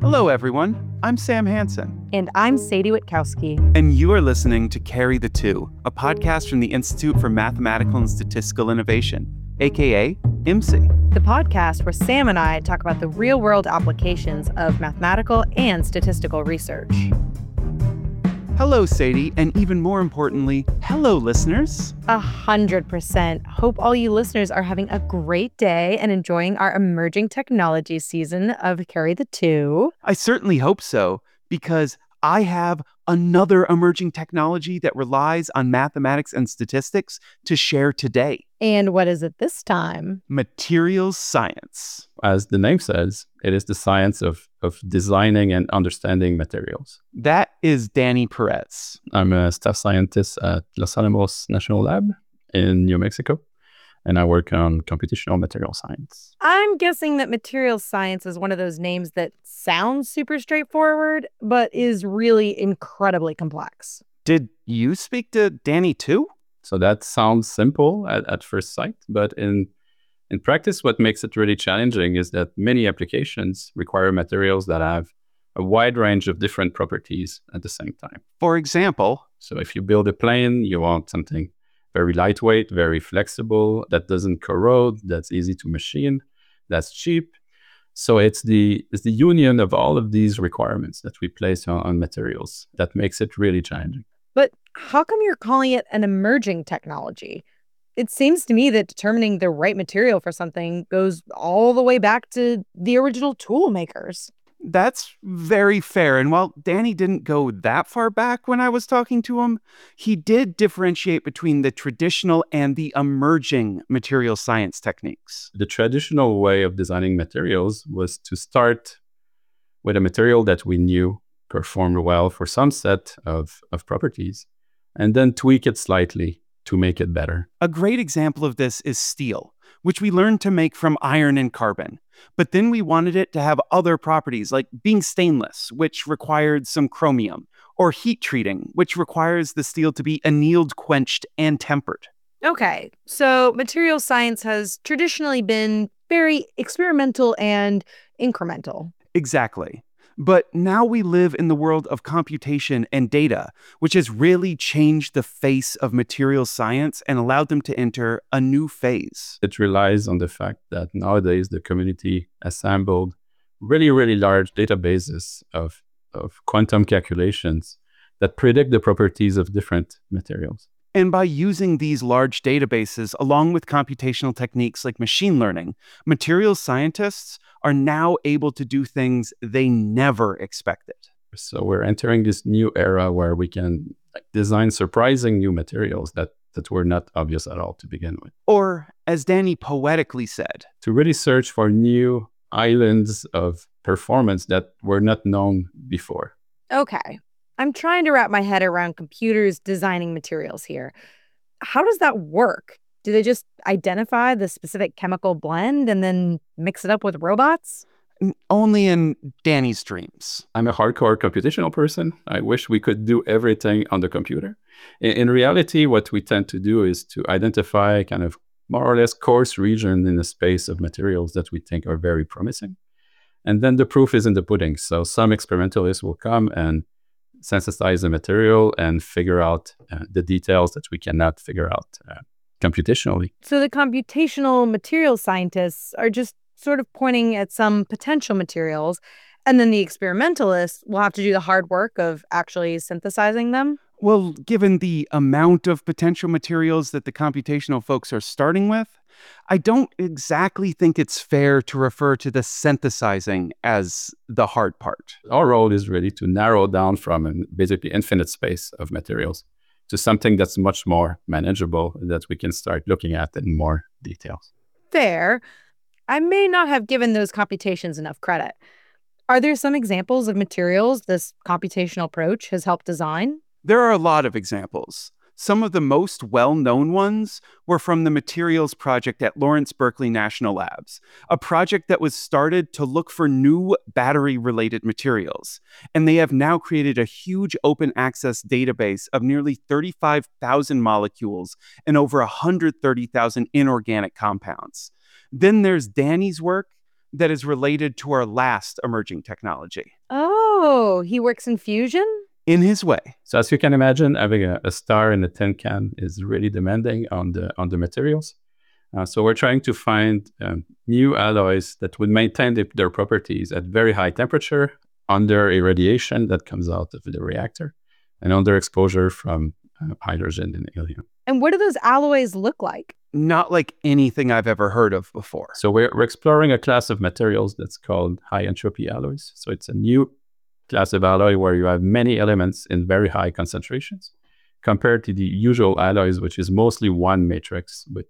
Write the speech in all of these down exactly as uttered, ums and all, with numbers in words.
Hello, everyone. I'm Sam Hansen. And I'm Sadie Witkowski. And you are listening to Carry the Two, a podcast from the Institute for Mathematical and Statistical Innovation, aka I M S I. The podcast where Sam and I talk about the real-world applications of mathematical and statistical research. Hello, Sadie, and even more importantly, hello, listeners. A hundred percent. Hope all you listeners are having a great day and enjoying our emerging technology season of Carry the Two. I certainly hope so, because I have another emerging technology that relies on mathematics and statistics to share today. And what is it this time? Materials science. As the name says, it is the science of, of designing and understanding materials. That is Danny Perez. I'm a staff scientist at Los Alamos National Lab in New Mexico, and I work on computational material science. I'm guessing that materials science is one of those names that sounds super straightforward, but is really incredibly complex. Did you speak to Danny too? So that sounds simple at, at first sight, but in in practice, what makes it really challenging is that many applications require materials that have a wide range of different properties at the same time. For example, so if you build a plane, you want something very lightweight, very flexible, that doesn't corrode, that's easy to machine, that's cheap. So it's the it's the union of all of these requirements that we place on, on materials that makes it really challenging. But how come you're calling it an emerging technology? It seems to me that determining the right material for something goes all the way back to the original tool makers. That's very fair. And while Danny didn't go that far back when I was talking to him, he did differentiate between the traditional and the emerging material science techniques. The traditional way of designing materials was to start with a material that we knew performed well for some set of, of properties, and then tweak it slightly to make it better. A great example of this is steel, which we learned to make from iron and carbon. But then we wanted it to have other properties, like being stainless, which required some chromium, or heat treating, which requires the steel to be annealed, quenched, and tempered. Okay, so material science has traditionally been very experimental and incremental. Exactly. But now we live in the world of computation and data, which has really changed the face of material science and allowed them to enter a new phase. It relies on the fact that nowadays the community assembled really, really large databases of, of quantum calculations that predict the properties of different materials. And by using these large databases, along with computational techniques like machine learning, materials scientists are now able to do things they never expected. So we're entering this new era where we can like, design surprising new materials that, that were not obvious at all to begin with. Or, as Danny poetically said, to really search for new islands of performance that were not known before. Okay. I'm trying to wrap my head around computers designing materials here. How does that work? Do they just identify the specific chemical blend and then mix it up with robots? Only in Danny's dreams. I'm a hardcore computational person. I wish we could do everything on the computer. In, in reality, what we tend to do is to identify kind of more or less coarse region in the space of materials that we think are very promising. And then the proof is in the pudding. So some experimentalists will come and synthesize the material and figure out uh, the details that we cannot figure out uh, computationally. So the computational material scientists are just sort of pointing at some potential materials, and then the experimentalists will have to do the hard work of actually synthesizing them? Well, given the amount of potential materials that the computational folks are starting with, I don't exactly think it's fair to refer to the synthesizing as the hard part. Our role is really to narrow down from a basically infinite space of materials to something that's much more manageable that we can start looking at in more details. Fair. I may not have given those computations enough credit. Are there some examples of materials this computational approach has helped design? There are a lot of examples. Some of the most well-known ones were from the Materials Project at Lawrence Berkeley National Labs, a project that was started to look for new battery-related materials. And they have now created a huge open access database of nearly thirty-five thousand molecules and over one hundred thirty thousand inorganic compounds. Then there's Danny's work that is related to our last emerging technology. Oh, he works in fusion? In his way. So as you can imagine, having a, a star in a tin can is really demanding on the on the materials. Uh, so we're trying to find um, new alloys that would maintain the, their properties at very high temperature, under irradiation that comes out of the reactor, and under exposure from uh, hydrogen and helium. And what do those alloys look like? Not like anything I've ever heard of before. So we're, we're exploring a class of materials that's called high entropy alloys. So it's a new class of alloy where you have many elements in very high concentrations compared to the usual alloys, which is mostly one matrix with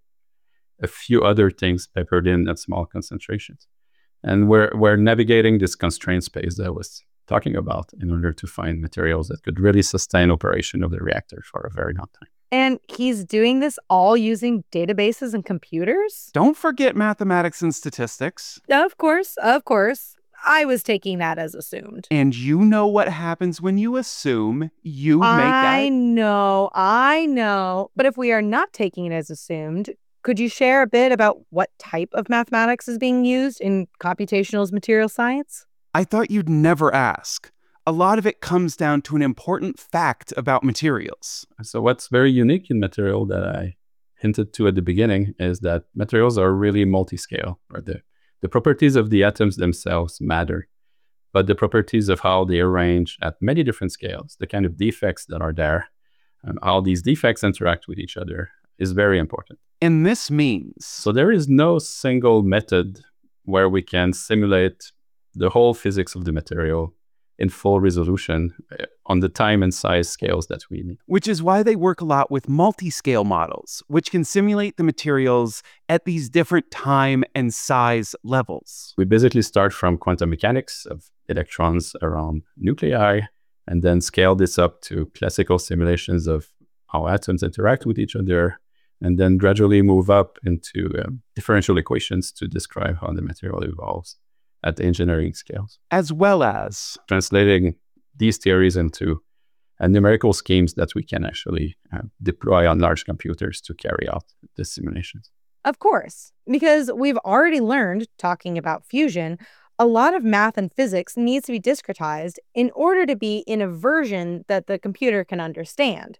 a few other things peppered in at small concentrations. And we're we're navigating this constraint space that I was talking about in order to find materials that could really sustain operation of the reactor for a very long time. And he's doing this all using databases and computers? Don't forget mathematics and statistics. Of course, of course. I was taking that as assumed. And you know what happens when you assume you make that. I know, I know. But if we are not taking it as assumed, could you share a bit about what type of mathematics is being used in computational material science? I thought you'd never ask. A lot of it comes down to an important fact about materials. So what's very unique in material that I hinted to at the beginning is that materials are really multi-scale, or the, the properties of the atoms themselves matter, but the properties of how they arrange at many different scales, the kind of defects that are there, and how these defects interact with each other is very important. And this means... So there is no single method where we can simulate the whole physics of the material in full resolution on the time and size scales that we need. Which is why they work a lot with multi-scale models, which can simulate the materials at these different time and size levels. We basically start from quantum mechanics of electrons around nuclei, and then scale this up to classical simulations of how atoms interact with each other, and then gradually move up into um, differential equations to describe how the material evolves at the engineering scales. As well as translating these theories into uh, numerical schemes that we can actually uh, deploy on large computers to carry out the simulations. Of course, because we've already learned, talking about fusion, a lot of math and physics needs to be discretized in order to be in a version that the computer can understand.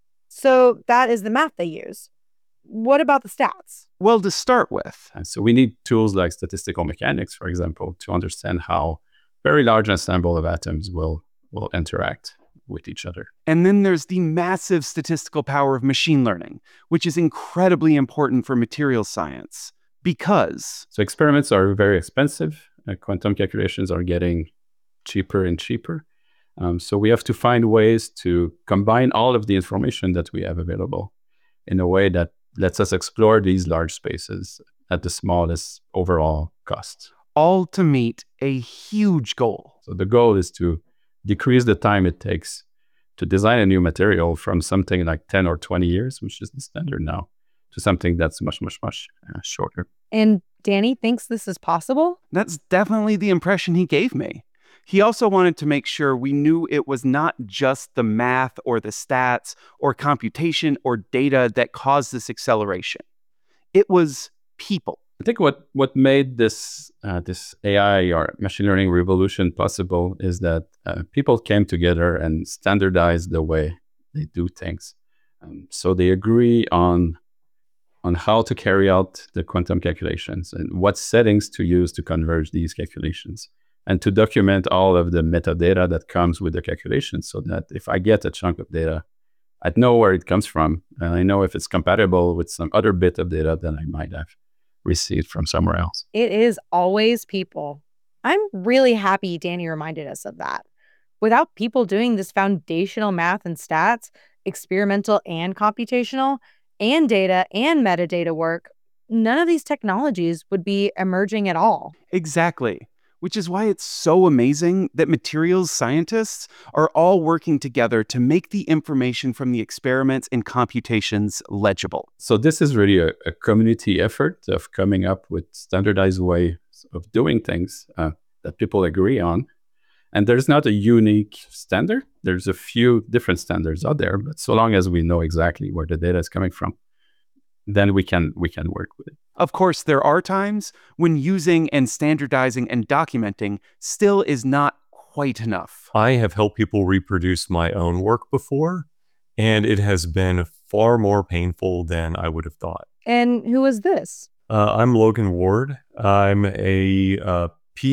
So that is the math they use. What about the stats? Well, to start with. And so we need tools like statistical mechanics, for example, to understand how very large ensemble of atoms will, will interact with each other. And then there's the massive statistical power of machine learning, which is incredibly important for materials science because... So experiments are very expensive. Uh, quantum calculations are getting cheaper and cheaper. Um, so we have to find ways to combine all of the information that we have available in a way that lets us explore these large spaces at the smallest overall cost. All to meet a huge goal. So the goal is to decrease the time it takes to design a new material from something like ten or twenty years, which is the standard now, to something that's much, much, much uh, shorter. And Danny thinks this is possible? That's definitely the impression he gave me. He also wanted to make sure we knew it was not just the math or the stats or computation or data that caused this acceleration. It was people. I think what, what made this uh, this A I or machine learning revolution possible is that uh, people came together and standardized the way they do things. Um, so they agree on, on how to carry out the quantum calculations and what settings to use to converge these calculations, and to document all of the metadata that comes with the calculation so that if I get a chunk of data, I'd know where it comes from, and I know if it's compatible with some other bit of data that I might have received from somewhere else. It is always people. I'm really happy Danny reminded us of that. Without people doing this foundational math and stats, experimental and computational, and data and metadata work, none of these technologies would be emerging at all. Exactly. Which is why it's so amazing that materials scientists are all working together to make the information from the experiments and computations legible. So this is really a, a community effort of coming up with standardized ways of doing things uh, that people agree on. And there's not a unique standard. There's a few different standards out there, but so long as we know exactly where the data is coming from, then we can we can work with it. Of course, there are times when using and standardizing and documenting still is not quite enough. I have helped people reproduce my own work before, and it has been far more painful than I would have thought. And who is this? Uh, I'm Logan Ward. I'm a uh,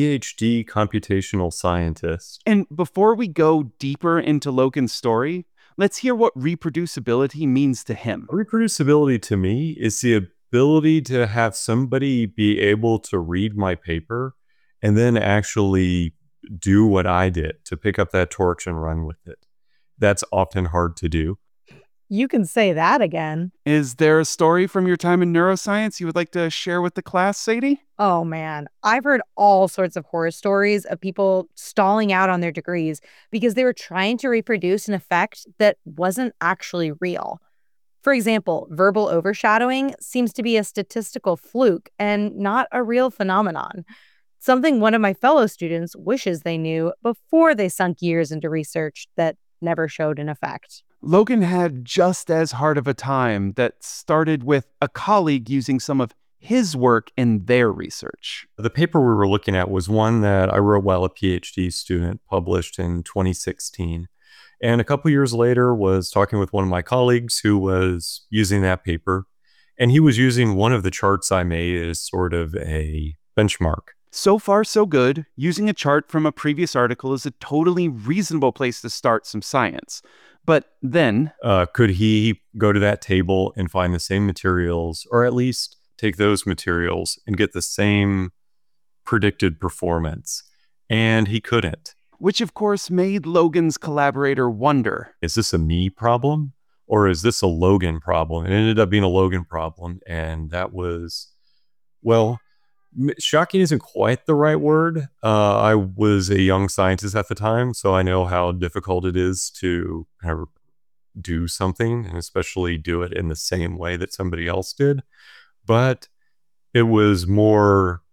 PhD computational scientist. And before we go deeper into Logan's story, let's hear what reproducibility means to him. Reproducibility to me is the ability to have somebody be able to read my paper and then actually do what I did, to pick up that torch and run with it. That's often hard to do. You can say that again. Is there a story from your time in neuroscience you would like to share with the class, Sadie? Oh man, I've heard all sorts of horror stories of people stalling out on their degrees because they were trying to reproduce an effect that wasn't actually real. For example, verbal overshadowing seems to be a statistical fluke and not a real phenomenon. Something one of my fellow students wishes they knew before they sunk years into research that never showed an effect. Logan had just as hard of a time that started with a colleague using some of his work in their research. The paper we were looking at was one that I wrote while a PhD student, published in twenty sixteen. And a couple years later was talking with one of my colleagues who was using that paper. And he was using one of the charts I made as sort of a benchmark. So far, so good. Using a chart from a previous article is a totally reasonable place to start some science. But then... Uh, could he go to that table and find the same materials, or at least take those materials and get the same predicted performance? And he couldn't. Which, of course, made Logan's collaborator wonder. Is this a me problem, or is this a Logan problem? It ended up being a Logan problem, and that was, well... shocking isn't quite the right word. Uh, I was a young scientist at the time, so I know how difficult it is to kind of do something, and especially do it in the same way that somebody else did. But it was more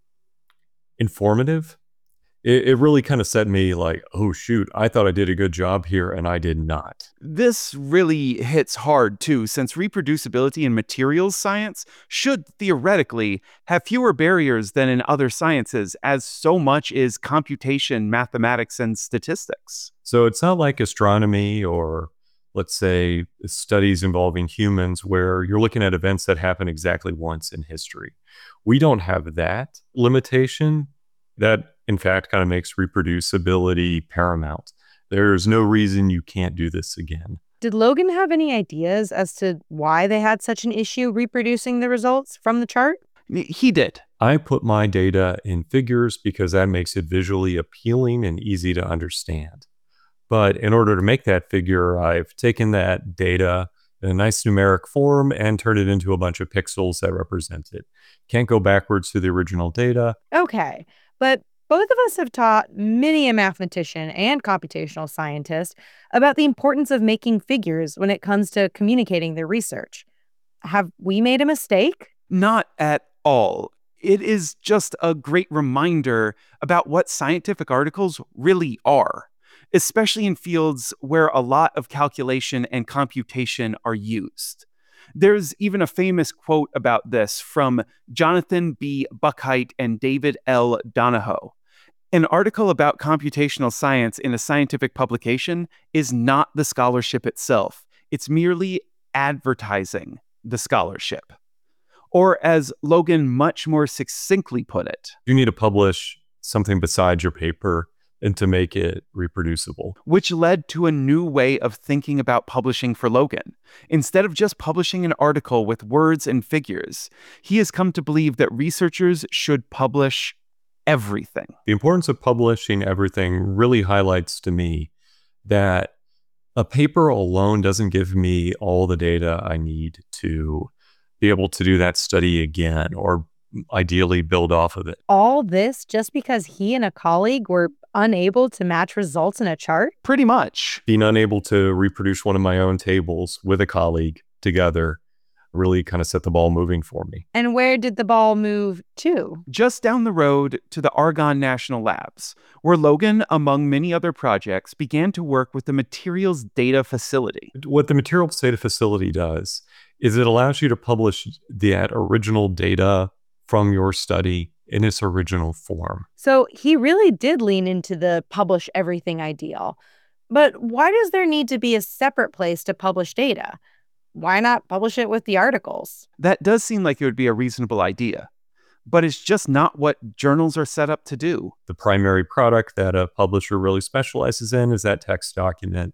informative. It, it really kind of set me like, oh, shoot, I thought I did a good job here, and I did not. This really hits hard, too, since reproducibility in materials science should theoretically have fewer barriers than in other sciences, as so much is computation, mathematics, and statistics. So it's not like astronomy or, let's say, studies involving humans where you're looking at events that happen exactly once in history. We don't have that limitation. That, in fact, kind of makes reproducibility paramount. There's no reason you can't do this again. Did Logan have any ideas as to why they had such an issue reproducing the results from the chart? He did. I put my data in figures because that makes it visually appealing and easy to understand. But in order to make that figure, I've taken that data in a nice numeric form and turned it into a bunch of pixels that represent it. Can't go backwards to the original data. Okay, but both of us have taught many a mathematician and computational scientist about the importance of making figures when it comes to communicating their research. Have we made a mistake? Not at all. It is just a great reminder about what scientific articles really are, especially in fields where a lot of calculation and computation are used. There's even a famous quote about this from Jonathan B. Buckheit and David L. Donahoe. An article about computational science in a scientific publication is not the scholarship itself. It's merely advertising the scholarship. Or as Logan much more succinctly put it, you need to publish something besides your paper and to make it reproducible. Which led to a new way of thinking about publishing for Logan. Instead of just publishing an article with words and figures, he has come to believe that researchers should publish everything. The importance of publishing everything really highlights to me that a paper alone doesn't give me all the data I need to be able to do that study again, or ideally build off of it. All this just because he and a colleague were unable to match results in a chart? Pretty much. Being unable to reproduce one of my own tables with a colleague together really kind of set the ball moving for me. And where did the ball move to? Just down the road to the Argonne National Labs, where Logan, among many other projects, began to work with the Materials Data Facility. What the Materials Data Facility does is it allows you to publish that original data from your study in its original form. So he really did lean into the publish everything ideal. But why does there need to be a separate place to publish data? Why not publish it with the articles? That does seem like it would be a reasonable idea, but it's just not what journals are set up to do. The primary product that a publisher really specializes in is that text document,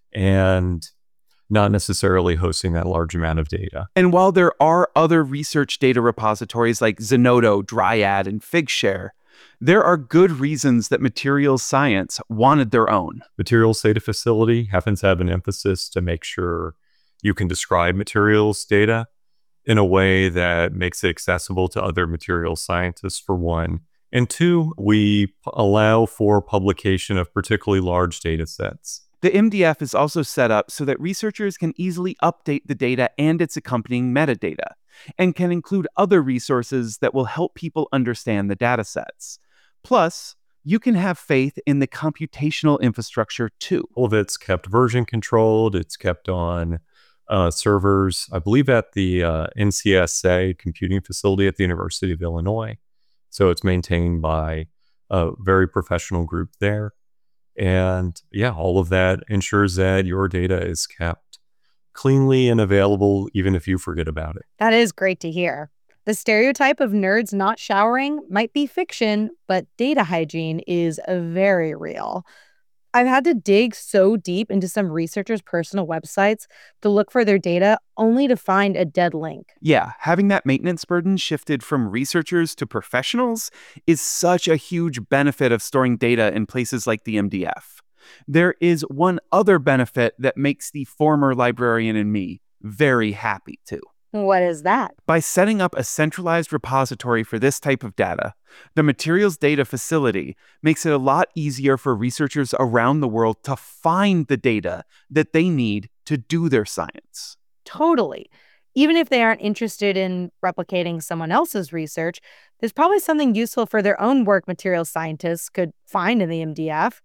and not necessarily hosting that large amount of data. And while there are other research data repositories like Zenodo, Dryad, and Figshare, there are good reasons that materials science wanted their own. Materials Data Facility happens to have an emphasis to make sure you can describe materials data in a way that makes it accessible to other materials scientists, for one. And two, we p- allow for publication of particularly large data sets. The M D F is also set up so that researchers can easily update the data and its accompanying metadata, and can include other resources that will help people understand the datasets. Plus, you can have faith in the computational infrastructure too. All of it's kept version controlled. It's kept on uh, servers, I believe, at the uh, N C S A computing facility at the University of Illinois. So it's maintained by a very professional group there. And yeah, all of that ensures that your data is kept cleanly and available, even if you forget about it. That is great to hear. The stereotype of nerds not showering might be fiction, but data hygiene is very real. I've had to dig so deep into some researchers' personal websites to look for their data, only to find a dead link. Yeah, having that maintenance burden shifted from researchers to professionals is such a huge benefit of storing data in places like the M D F. There is one other benefit that makes the former librarian in me very happy too. What is that? By setting up a centralized repository for this type of data, the Materials Data Facility makes it a lot easier for researchers around the world to find the data that they need to do their science. Totally. Even if they aren't interested in replicating someone else's research, there's probably something useful for their own work materials scientists could find in the M D F.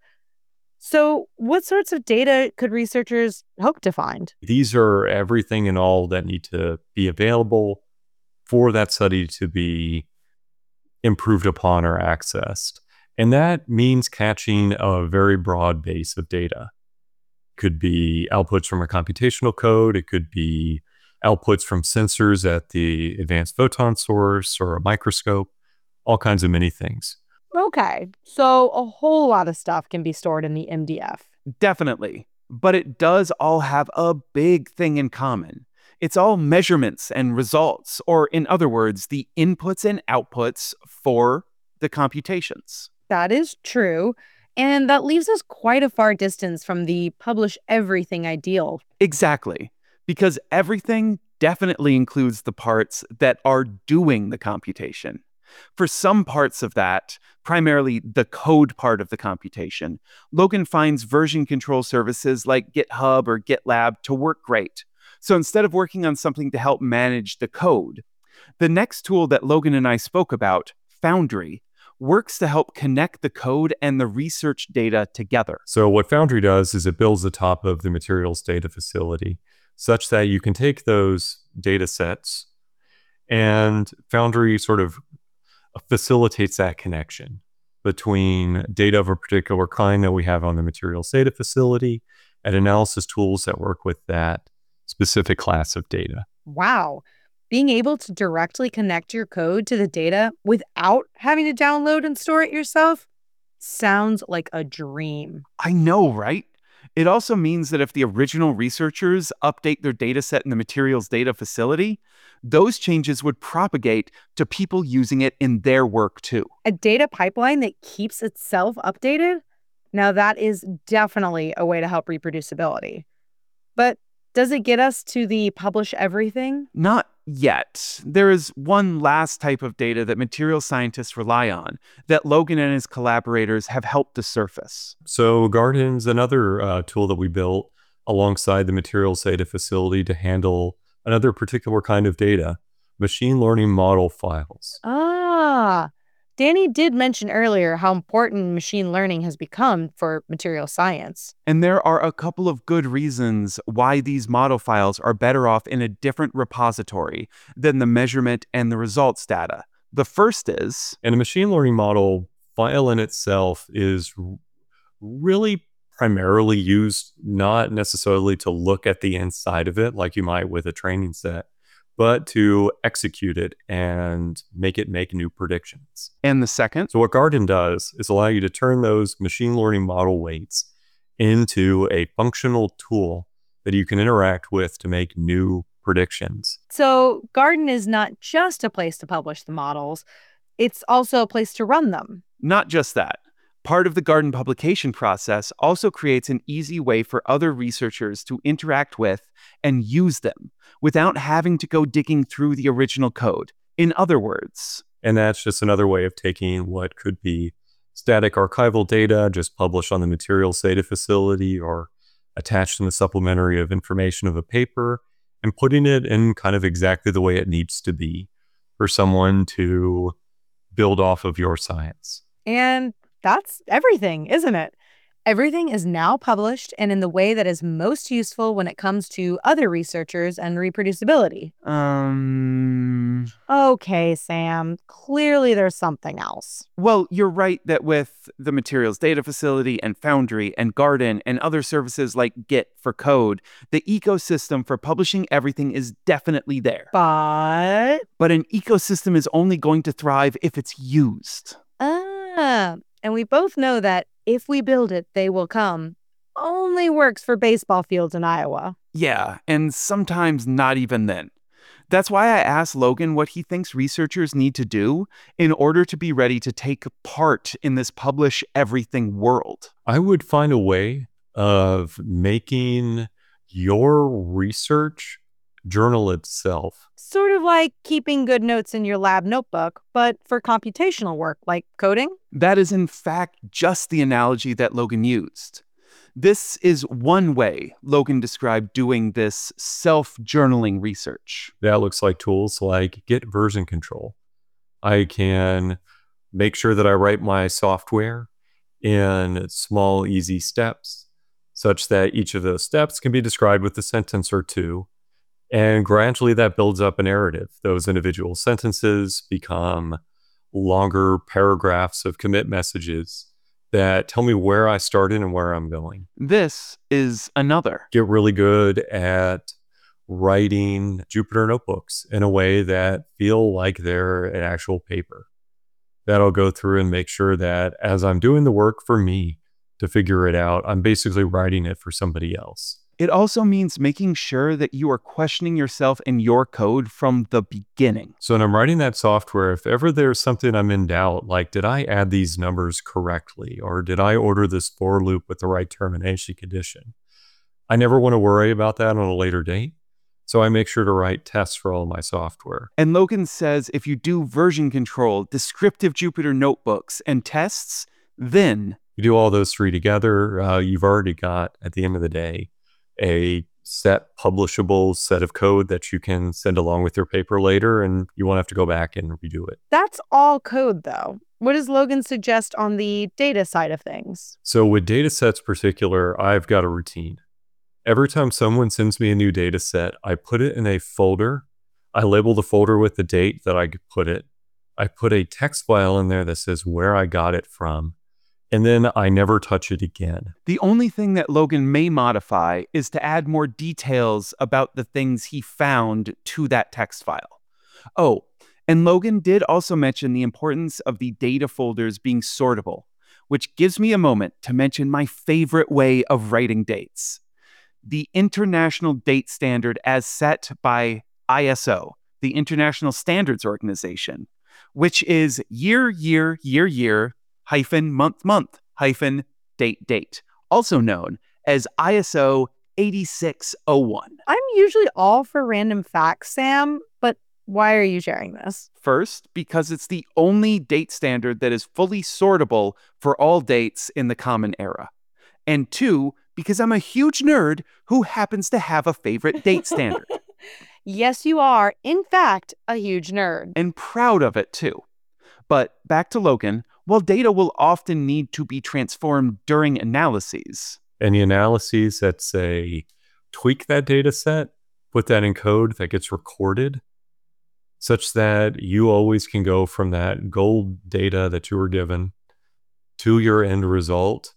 So what sorts of data could researchers hope to find? These are everything and all that need to be available for that study to be improved upon or accessed. And that means catching a very broad base of data. Could be outputs from a computational code. It could be outputs from sensors at the Advanced Photon Source or a microscope, all kinds of many things. Okay, so a whole lot of stuff can be stored in the M D F. Definitely. But it does all have a big thing in common. It's all measurements and results, or in other words, the inputs and outputs for the computations. That is true. And that leaves us quite a far distance from the publish everything ideal. Exactly. Because everything definitely includes the parts that are doing the computation. For some parts of that, primarily the code part of the computation, Logan finds version control services like GitHub or GitLab to work great. So instead of working on something to help manage the code, the next tool that Logan and I spoke about, Foundry, works to help connect the code and the research data together. So what Foundry does is it builds the top of the Materials Data Facility such that you can take those data sets, and Foundry sort of facilitates that connection between data of a particular kind that we have on the Materials Data Facility and analysis tools that work with that specific class of data. Wow. Being able to directly connect your code to the data without having to download and store it yourself sounds like a dream. I know, right? It also means that if the original researchers update their data set in the Materials Data Facility, those changes would propagate to people using it in their work too. A data pipeline that keeps itself updated? Now that is definitely a way to help reproducibility. But does it get us to the publish everything? Not yet. There is one last type of data that materials scientists rely on that Logan and his collaborators have helped to surface. So Garden's another uh, tool that we built alongside the Materials Data Facility to handle another particular kind of data, machine learning model files. Ah, Danny did mention earlier how important machine learning has become for material science. And there are a couple of good reasons why these model files are better off in a different repository than the measurement and the results data, The first is, and a machine learning model file in itself is r- really primarily used not necessarily to look at the inside of it like you might with a training set, but to execute it and make it make new predictions. and the second, So what Garden does is allow you to turn those machine learning model weights into a functional tool that you can interact with to make new predictions. So Garden is not just a place to publish the models, it's also a place to run them. not just that. Part of the Garden publication process also creates an easy way for other researchers to interact with and use them without having to go digging through the original code. In other words, And that's just another way of taking what could be static archival data just published on the materials data facility or attached in the supplementary of information of a paper and putting it in kind of exactly the way it needs to be for someone to build off of your science. And that's everything, isn't it? Everything is now published and in the way that is most useful when it comes to other researchers and reproducibility. um, Okay, Sam, clearly there's something else. well, you're right that with the materials data facility and Foundry and Garden and other services like Git for code, the ecosystem for publishing everything is definitely there. But, But an ecosystem is only going to thrive if it's used. ah, and we both know that if we build it, they will come only works for baseball fields in Iowa. Yeah, and sometimes not even then. That's why I asked Logan what he thinks researchers need to do in order to be ready to take part in this publish everything world. I would find a way of making your research journal itself. Sort of like keeping good notes in your lab notebook, but for computational work like coding. That is, in fact, just the analogy that Logan used. This is one way Logan described doing this self-journaling research. That looks like tools like Git version control. I can make sure that I write my software in small, easy steps, such that each of those steps can be described with a sentence or two. And gradually that builds up a narrative. Those individual sentences become longer paragraphs of commit messages that tell me where I started and where I'm going. This is another. Get really good at writing Jupyter notebooks in a way that feel like they're an actual paper. That'll go through and make sure that as I'm doing the work for me to figure it out, I'm basically writing it for somebody else. It also means making sure that you are questioning yourself and your code from the beginning. So when I'm writing that software, if ever there's something I'm in doubt, like did I add these numbers correctly? Or did I order this for loop with the right termination condition? I never want to worry about that on a later date. So I make sure to write tests for all my software. And Logan says if you do version control, descriptive Jupyter notebooks, and tests, then You do all those three together, uh, you've already got, at the end of the day, a set publishable set of code that you can send along with your paper later, and you won't have to go back and redo it. That's all code, though. What does Logan suggest on the data side of things? So with data sets particular, I've got a routine. Every time someone sends me a new data set, I put it in a folder. I label the folder with the date that I put it. I put a text file in there that says where I got it from. And then I never touch it again. the only thing that Logan may modify is to add more details about the things he found to that text file. Oh, and Logan did also mention the importance of the data folders being sortable, which gives me a moment to mention my favorite way of writing dates. The International Date Standard as set by I S O, the International Standards Organization, which is year, year, year, year, hyphen, month, month, hyphen, date, date, also known as I S O eighty-six oh one. I'm usually all for random facts, Sam, but why are you sharing this? First, because it's the only date standard that is fully sortable for all dates in the Common Era. And two, because I'm a huge nerd who happens to have a favorite date standard, Yes, you are, in fact, a huge nerd. and proud of it too. But back to Logan, while data will often need to be transformed during analyses, Any analyses that say tweak that data set, put that in code that gets recorded. such that you always can go from that gold data that you were given to your end result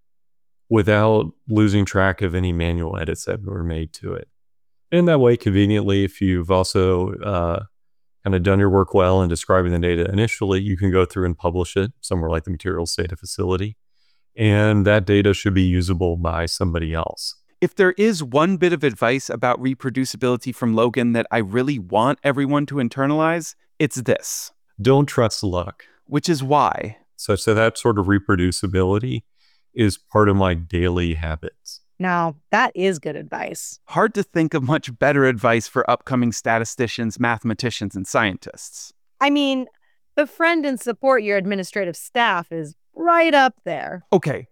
without losing track of any manual edits that were made to it. And that way, conveniently, if you've also uh, kind of done your work well in describing the data initially, you can go through and publish it somewhere like the Materials Data Facility. And that data should be usable by somebody else. If there is one bit of advice about reproducibility from Logan that I really want everyone to internalize, it's this. Don't trust luck. Which is why. Such that that sort of reproducibility is part of my daily habits. Now, that is good advice. Hard to think of much better advice for upcoming statisticians, mathematicians, and scientists. I mean, befriend and support your administrative staff is right up there. Okay.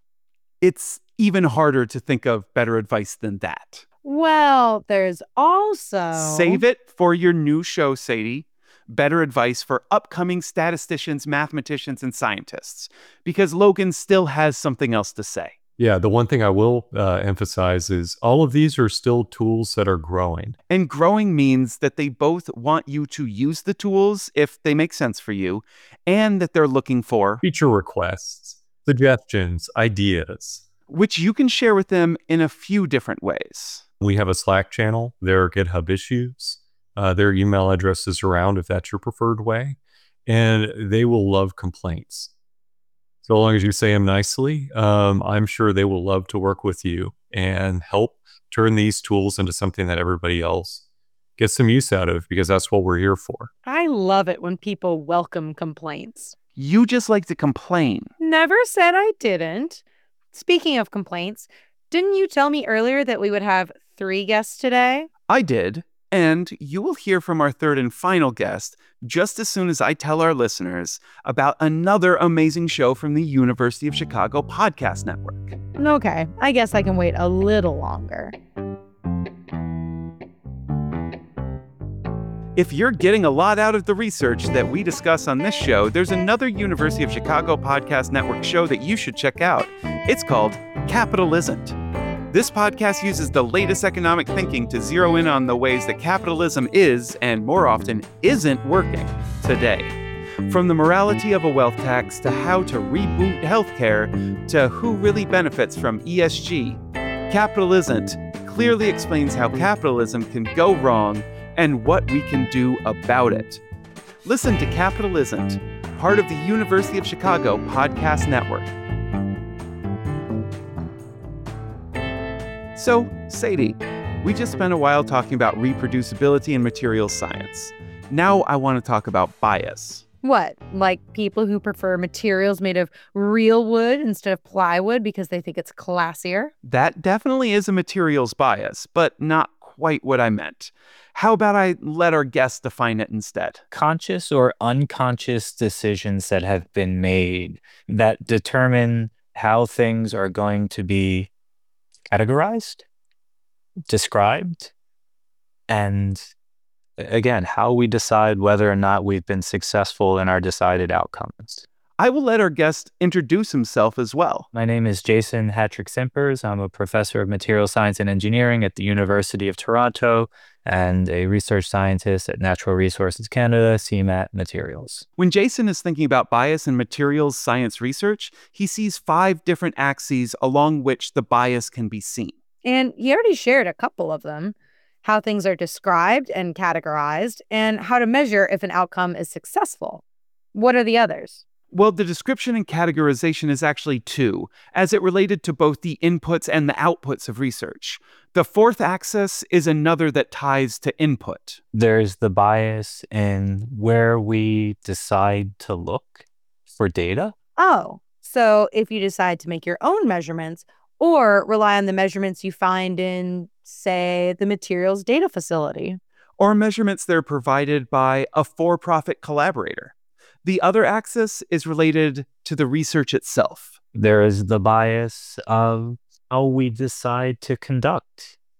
It's even harder to think of better advice than that. Well, there's also... Save it for your new show, Sadie. Better advice for upcoming statisticians, mathematicians, and scientists. Because Logan still has something else to say. Yeah, the one thing I will uh, emphasize is all of these are still tools that are growing. And growing means that they both want you to use the tools if they make sense for you, and that they're looking for feature requests, suggestions, ideas, which you can share with them in a few different ways. We have a Slack channel. There are GitHub issues. Uh, their email address is around if that's your preferred way. And they will love complaints. So long as you say them nicely, um, I'm sure they will love to work with you and help turn these tools into something that everybody else gets some use out of, because that's what we're here for. I love it when people welcome complaints. You just like to complain. Never said I didn't. Speaking of complaints, didn't you tell me earlier that we would have three guests today? I did. And you will hear from our third and final guest just as soon as I tell our listeners about another amazing show from the University of Chicago Podcast Network. Okay, I guess I can wait a little longer. If you're getting a lot out of the research that we discuss on this show, there's another University of Chicago Podcast Network show that you should check out. It's called Capital Isn't. This podcast uses the latest economic thinking to zero in on the ways that capitalism is, and more often, isn't working today. From the morality of a wealth tax to how to reboot healthcare to who really benefits from E S G, Capital Isn't clearly explains how capitalism can go wrong and what we can do about it. Listen to Capital Isn't, part of the University of Chicago Podcast Network. So, Sadie, we just spent a while talking about reproducibility in materials science. Now I want to talk about bias. What, like people who prefer materials made of real wood instead of plywood because they think it's classier? That definitely is a materials bias, but not quite what I meant. How about I let our guest define it instead? Conscious or unconscious decisions that have been made that determine how things are going to be categorized, described, and again, how we decide whether or not we've been successful in our decided outcomes. I will let our guest introduce himself as well. My name is Jason Hattrick-Simpers. I'm a professor of material science and engineering at the University of Toronto and a research scientist at Natural Resources Canada, C M A T Materials. When Jason is thinking about bias in materials science research, he sees five different axes along which the bias can be seen. And he already shared a couple of them: how things are described and categorized, and how to measure if an outcome is successful. What are the others? Well, the description and categorization is actually two, as it related to both the inputs and the outputs of research. The fourth axis is another that ties to input. There's the bias in where we decide to look for data. Oh, so if you decide to make your own measurements or rely on the measurements you find in, say, the Materials Data Facility. Or measurements that are provided by a for-profit collaborator. The other axis is related to the research itself. There is the bias of how we decide to conduct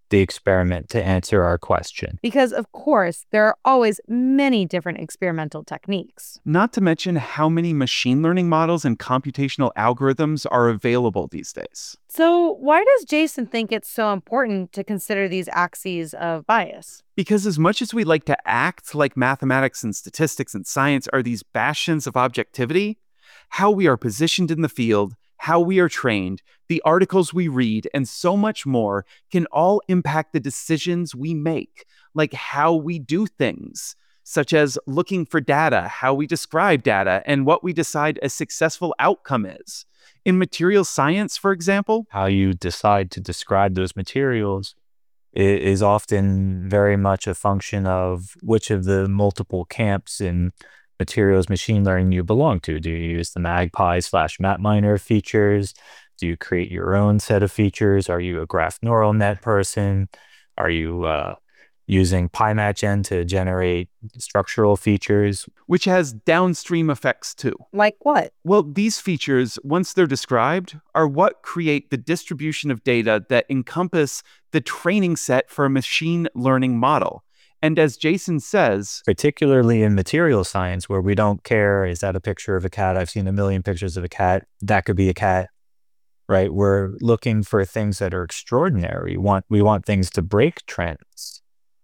the experiment to answer our question. Because, of course, there are always many different experimental techniques. Not to mention how many machine learning models and computational algorithms are available these days. So, why does Jason think it's so important to consider these axes of bias? Because as much as we like to act like mathematics and statistics and science are these bastions of objectivity, how we are positioned in the field, how we are trained, the articles we read, and so much more can all impact the decisions we make, like how we do things, such as looking for data, how we describe data, and what we decide a successful outcome is. In material science, for example, How you decide to describe those materials i- is often very much a function of which of the multiple camps in materials machine learning you belong to. Do you use the MagPi slash MapMiner features? Do you create your own set of features? Are you a graph neural net person? Are you uh, using PyMatchN to generate structural features? which has downstream effects too. Like what? Well, these features, once they're described, are what create the distribution of data that encompass the training set for a machine learning model. And as Jason says, Particularly in material science, where we don't care, is that a picture of a cat? I've seen a million pictures of a cat. That could be a cat, right? We're looking for things that are extraordinary. We want, we want things to break trends.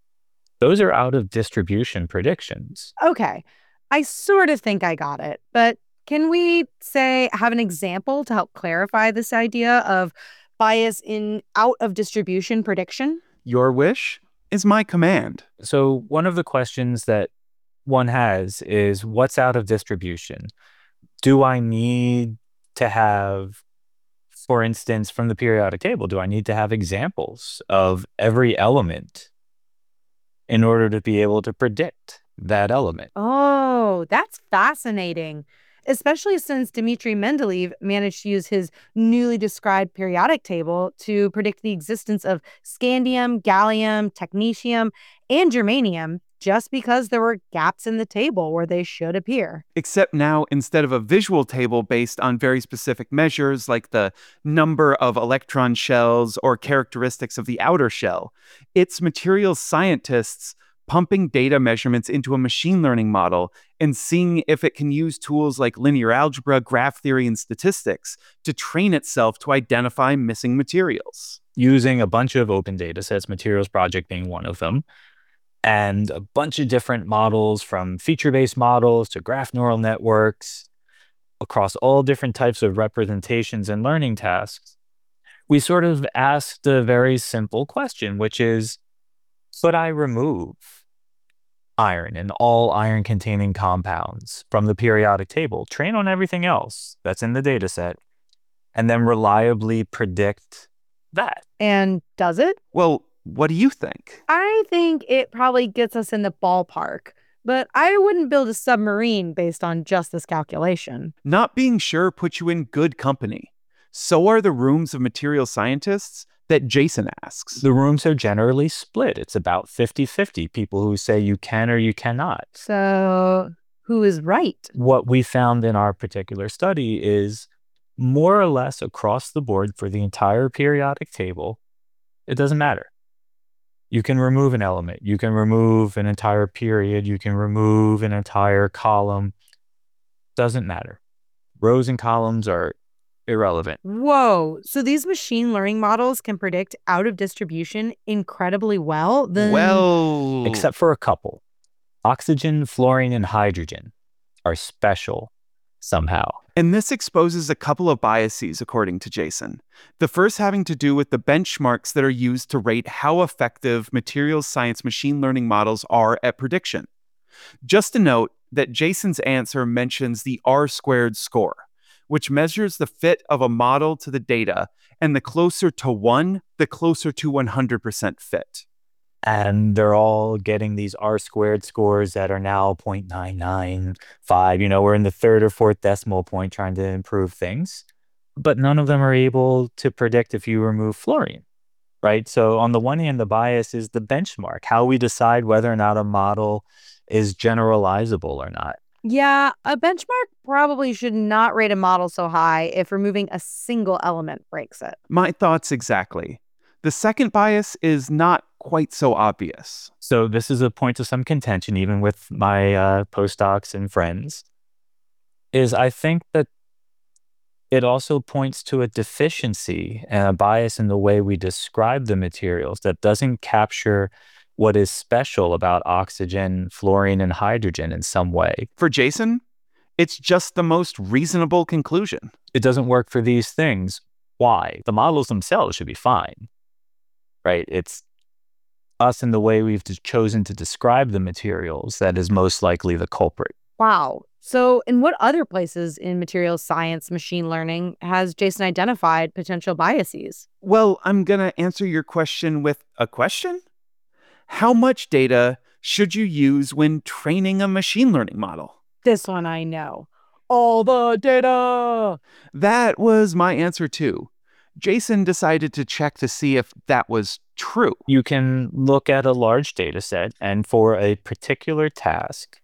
Those are out of distribution predictions. Okay, I sort of think I got it, but can we say have an example to help clarify this idea of bias in out of distribution prediction? your wish is my command. So one of the questions that one has is, what's out of distribution? Do I need to have, for instance, from the periodic table, do I need to have examples of every element in order to be able to predict that element? Oh, that's fascinating. Especially since Dmitry Mendeleev managed to use his newly described periodic table to predict the existence of scandium, gallium, technetium, and germanium just because there were gaps in the table where they should appear. Except now, instead of a visual table based on very specific measures like the number of electron shells or characteristics of the outer shell, it's materials scientists pumping data measurements into a machine learning model and seeing if it can use tools like linear algebra, graph theory, and statistics to train itself to identify missing materials. Using a bunch of open data sets, Materials Project being one of them, and a bunch of different models, from feature-based models to graph neural networks, across all different types of representations and learning tasks, we sort of asked a very simple question, which is, could I remove iron and all iron-containing compounds from the periodic table, train on everything else that's in the data set, and then reliably predict that? And does it? Well, what do you think? I think it probably gets us in the ballpark, but I wouldn't build a submarine based on just this calculation. Not being sure puts you in good company. So are the rooms of material scientists that Jason asks. The rooms are generally split. It's about fifty-fifty, people who say you can or you cannot. So, who is right? What we found in our particular study is more or less across the board for the entire periodic table, it doesn't matter. You can remove an element. You can remove an entire period. You can remove an entire column. Doesn't matter. Rows and columns are irrelevant. Whoa. So these machine learning models can predict out of distribution incredibly well? Then Well, Except for a couple. Oxygen, fluorine, and hydrogen are special somehow. and this exposes a couple of biases, according to Jason. The first having to do with the benchmarks that are used to rate how effective materials science machine learning models are at prediction. Just a note that Jason's answer mentions the R squared score, which measures the fit of a model to the data, and the closer to one, the closer to one hundred percent fit. And they're all getting these R squared scores that are now zero point nine nine five. You know, we're in the third or fourth decimal point trying to improve things. But none of them are able to predict if you remove fluorine, right? So on the one hand, the bias is the benchmark, how we decide whether or not a model is generalizable or not. Yeah, a benchmark probably should not rate a model so high if removing a single element breaks it. My thoughts exactly. The second bias is not quite so obvious. So this is a point of some contention, even with my uh, postdocs and friends, is I think that it also points to a deficiency and a bias in the way we describe the materials that doesn't capture what is special about oxygen, fluorine, and hydrogen in some way. For Jason, it's just the most reasonable conclusion. It doesn't work for these things. Why? The models themselves should be fine, right? It's us and the way we've chosen to describe the materials that is most likely the culprit. Wow. So in what other places in materials science, machine learning has Jason identified potential biases? Well, I'm going to answer your question with a question. How much data should you use when training a machine learning model? This one I know. All the data. That was my answer too. Jason decided to check to see if that was true. You can look at a large data set and for a particular task,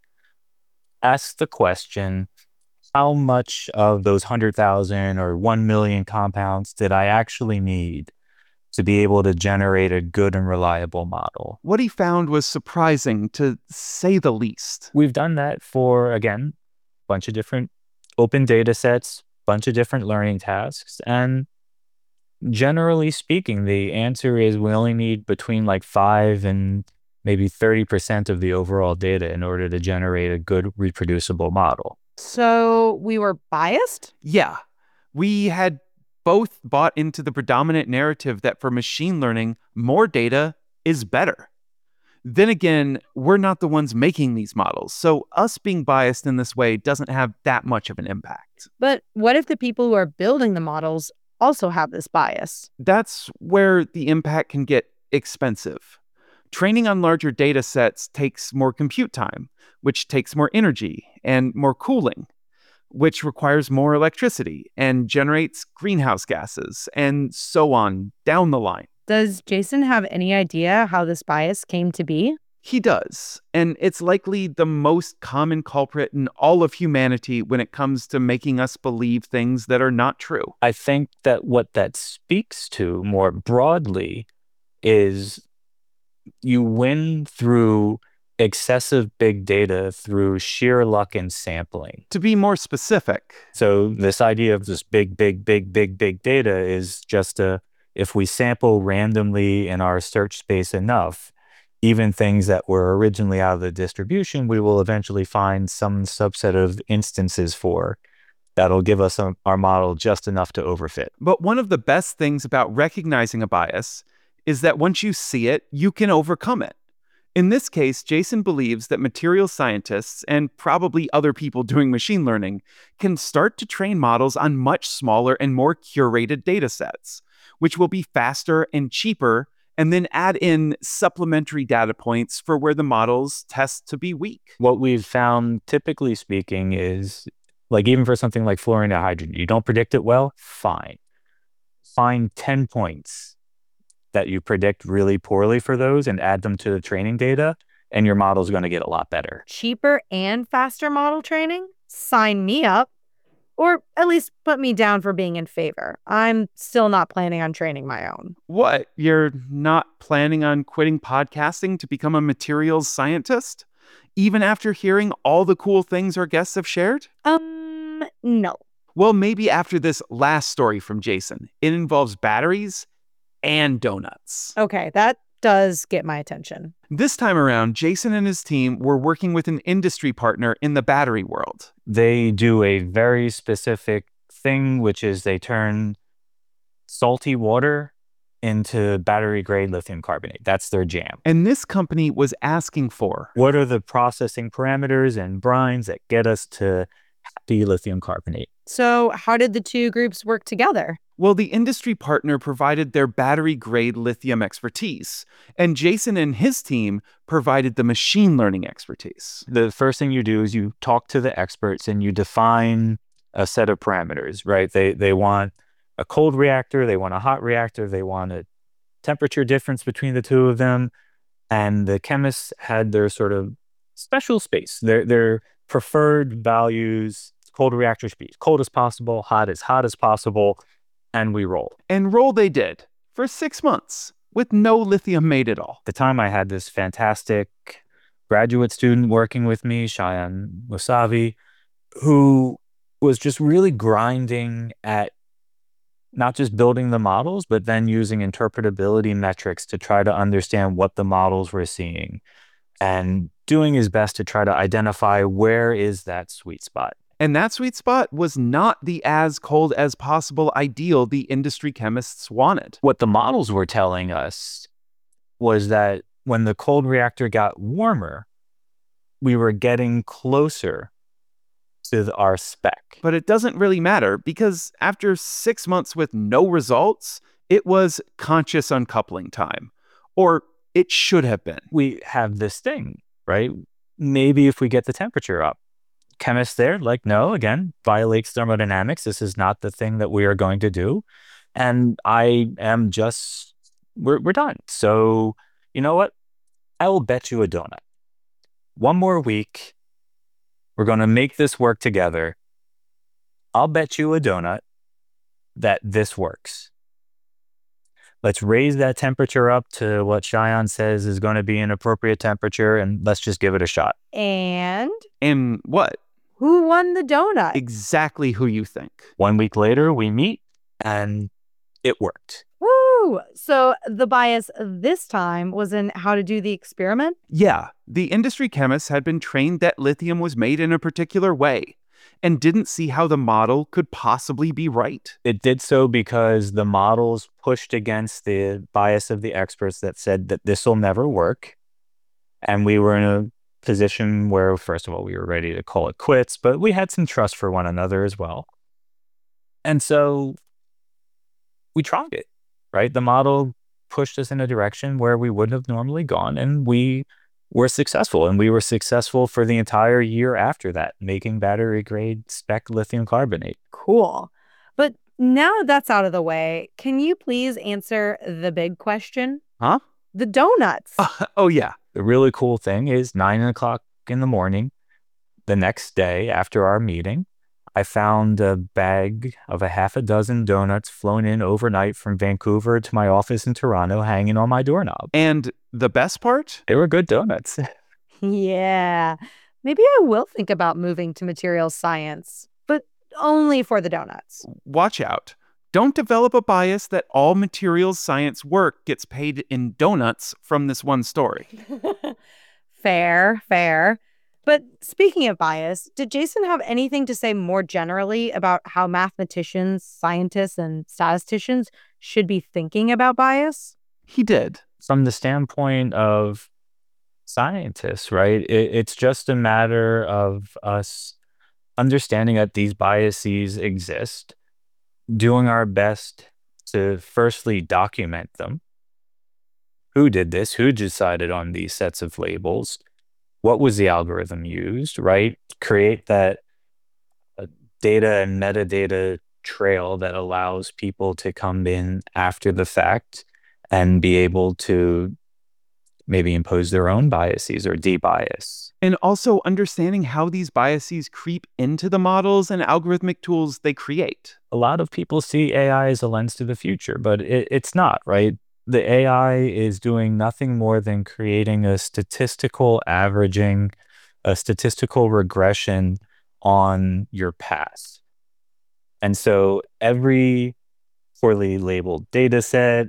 ask the question, how much of those one hundred thousand or one million compounds did I actually need to be able to generate a good and reliable model? What he found was surprising, to say the least. We've done that for, again, a bunch of different open data sets, bunch of different learning tasks, and generally speaking, the answer is we only need between like five and maybe thirty percent of the overall data in order to generate a good reproducible model. So we were biased? Yeah, we had both bought into the predominant narrative that for machine learning, more data is better. Then again, we're not the ones making these models, so us being biased in this way doesn't have that much of an impact. But what if the people who are building the models also have this bias? That's where the impact can get expensive. Training on larger data sets takes more compute time, which takes more energy and more cooling, which requires more electricity and generates greenhouse gases, and so on down the line. Does Jason have any idea how this bias came to be? He does, and it's likely the most common culprit in all of humanity when it comes to making us believe things that are not true. I think that what that speaks to more broadly is you win through excessive big data through sheer luck and sampling. To be more specific, So this idea of this big, big, big, big, big data is just a, if we sample randomly in our search space enough, even things that were originally out of the distribution, we will eventually find some subset of instances for that'll give us a, our model just enough to overfit. but one of the best things about recognizing a bias is that once you see it, you can overcome it. In this case, Jason believes that material scientists, and probably other people doing machine learning, can start to train models on much smaller and more curated data sets, which will be faster and cheaper, and then add in supplementary data points for where the models test to be weak. What we've found, typically speaking, is like even for something like fluorine and hydrogen, you don't predict it well, fine. Find ten points that you predict really poorly for those and add them to the training data, and your model's going to get a lot better. Cheaper and faster model training? Sign me up. Or at least put me down for being in favor. I'm still not planning on training my own. What? You're not planning on quitting podcasting to become a materials scientist? Even after hearing all the cool things our guests have shared? Um, no. Well, maybe after this last story from Jason. It involves batteries and donuts. Okay, that does get my attention. This time around, Jason and his team were working with an industry partner in the battery world. They do a very specific thing, which is they turn salty water into battery grade lithium carbonate. That's their jam. And this company was asking for What are the processing parameters and brines that get us to happy lithium carbonate? So how did the two groups work together? Well, the industry partner provided their battery-grade lithium expertise, and Jason and his team provided the machine learning expertise. The first thing you do is you talk to the experts and you define a set of parameters, right? They they want a cold reactor, they want a hot reactor, they want a temperature difference between the two of them, and the chemists had their sort of special space, their their preferred values. Cold reactor speed, cold as possible, hot as hot as possible, and we roll. And roll they did. for six months with no lithium made at all. At the time, I had this fantastic graduate student working with me, Cheyenne Wasavi, who was just really grinding at not just building the models, but then using interpretability metrics to try to understand what the models were seeing and doing his best to try to identify where is that sweet spot. And that sweet spot was not the as cold as possible ideal the industry chemists wanted. What the models were telling us was that when the cold reactor got warmer, we were getting closer to the- our spec. But it doesn't really matter because after six months with no results, it was conscious uncoupling time. Or it should have been. We have this thing, right? Maybe if we get the temperature up. Chemists there, like, no, again, violates thermodynamics. This is not the thing that we are going to do. And I am just, we're, we're done. So, you know what? I will bet you a donut. One more week. We're going to make this work together. I'll bet you a donut that this works. Let's raise that temperature up to what Cheyenne says is going to be an appropriate temperature, and let's just give it a shot. And And what? who won the donut? Exactly who you think. One week later, we meet, and it worked. Woo! So the bias this time was in how to do the experiment? Yeah, the industry chemists had been trained that lithium was made in a particular way and didn't see how the model could possibly be right. It did so because the models pushed against the bias of the experts that said that this will never work. And we were in a position where, first of all, we were ready to call it quits, but we had some trust for one another as well. And so we tried it, right? The model pushed us in a direction where we wouldn't have normally gone, and we were successful. And we were successful for the entire year after that, making battery grade spec lithium carbonate. Cool. But now that that's out of the way, can you please answer the big question? Huh? The donuts. Uh, oh, yeah. The really cool thing is nine o'clock in the morning, the next day after our meeting, I found a bag of a half a dozen donuts flown in overnight from Vancouver to my office in Toronto, hanging on my doorknob. And the best part? They were good donuts. Yeah. Maybe I will think about moving to materials science, but only for the donuts. Watch out. Don't develop a bias that all materials science work gets paid in donuts from this one story. Fair, fair. But speaking of bias, did Jason have anything to say more generally about how mathematicians, scientists, and statisticians should be thinking about bias? He did. From the standpoint of scientists, right? It, it's just a matter of us understanding that these biases exist, doing our best to firstly document them. Who did this? Who decided on these sets of labels? What was the algorithm used, right? Create that uh, data and metadata trail that allows people to come in after the fact and be able to maybe impose their own biases or de-bias. And also understanding how these biases creep into the models and algorithmic tools they create. A lot of people see A I as a lens to the future, but it, it's not, right? The A I is doing nothing more than creating a statistical averaging, a statistical regression on your past. And so every poorly labeled data set,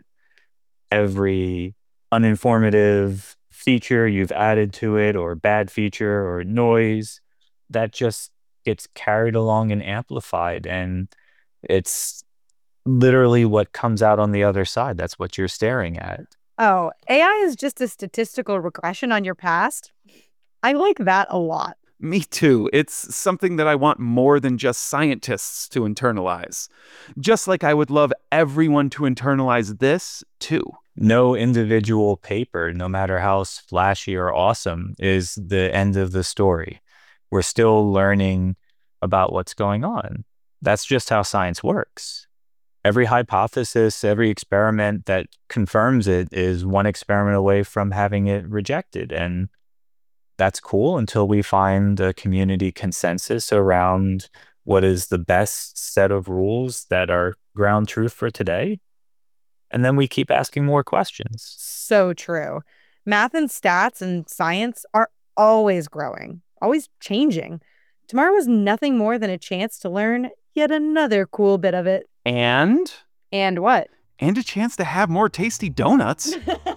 every uninformative feature you've added to it, or bad feature or noise, that just gets carried along and amplified. And it's literally what comes out on the other side. That's what you're staring at. Oh, A I is just a statistical regression on your past? I like that a lot. Me too. It's something that I want more than just scientists to internalize. Just like I would love everyone to internalize this, too. No individual paper, no matter how flashy or awesome, is the end of the story. We're still learning about what's going on. That's just how science works. Every hypothesis, every experiment that confirms it is one experiment away from having it rejected. And that's cool until we find a community consensus around what is the best set of rules that are ground truth for today. And then we keep asking more questions. So true. Math and stats and science are always growing, always changing. Tomorrow is nothing more than a chance to learn yet another cool bit of it. And? And what? And a chance to have more tasty donuts.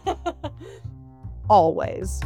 Always.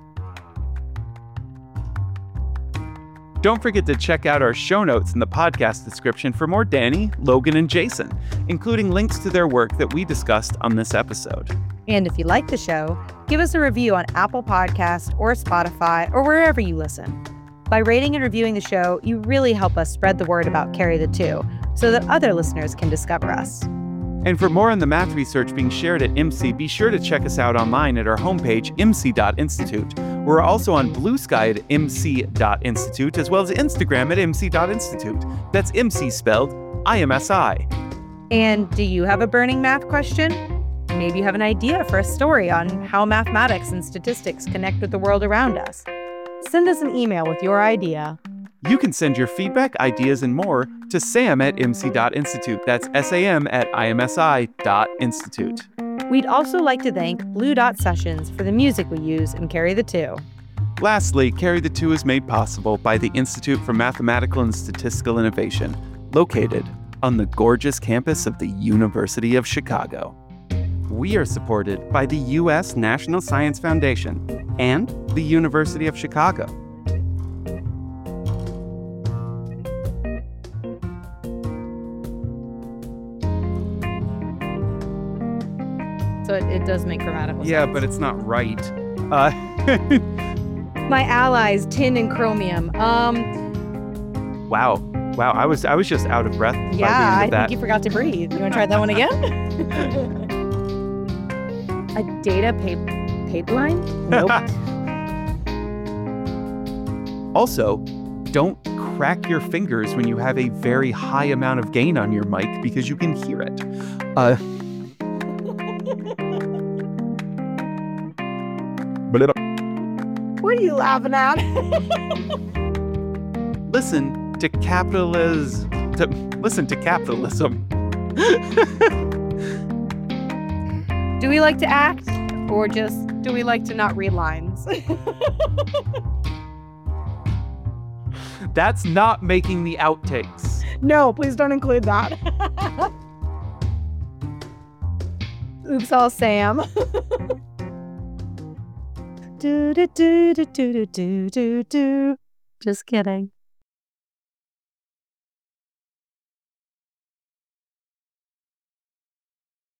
Don't forget to check out our show notes in the podcast description for more Danny, Logan, and Jason, including links to their work that we discussed on this episode. And if you like the show, give us a review on Apple Podcasts or Spotify or wherever you listen. By rating and reviewing the show, you really help us spread the word about Carry the Two so that other listeners can discover us. And for more on the math research being shared at I M S I, be sure to check us out online at our homepage, I M S I dot institute. We're also on Blue Sky at I M S I dot institute, as well as Instagram at I M S I dot institute. That's I M S I spelled I M S I. And do you have a burning math question? Maybe you have an idea for a story on how mathematics and statistics connect with the world around us. Send us an email with your idea. You can send your feedback, ideas, and more to sam at I M S I dot institute. That's S A M at I M S I dot institute. We'd also like to thank Blue Dot Sessions for the music we use in Carry the Two. Lastly, Carry the Two is made possible by the Institute for Mathematical and Statistical Innovation, located on the gorgeous campus of the University of Chicago. We are supported by the U S National Science Foundation and the University of Chicago. So it, it does make grammatical Yeah, sense. but it's not right. Uh, My allies, tin and chromium. Um, wow. Wow, I was I was just out of breath by the yeah, end I of that. think you forgot to breathe. You want to try that one again? A data pa- pipeline? Nope. Also, don't crack your fingers when you have a very high amount of gain on your mic because you can hear it. Uh, What are you laughing at? listen to capitalism. To, listen to capitalism. Do we like to act, or just do we like to not read lines? That's not making the outtakes. No, please don't include that. Oops, all Sam. do do do do do do do do. Just kidding.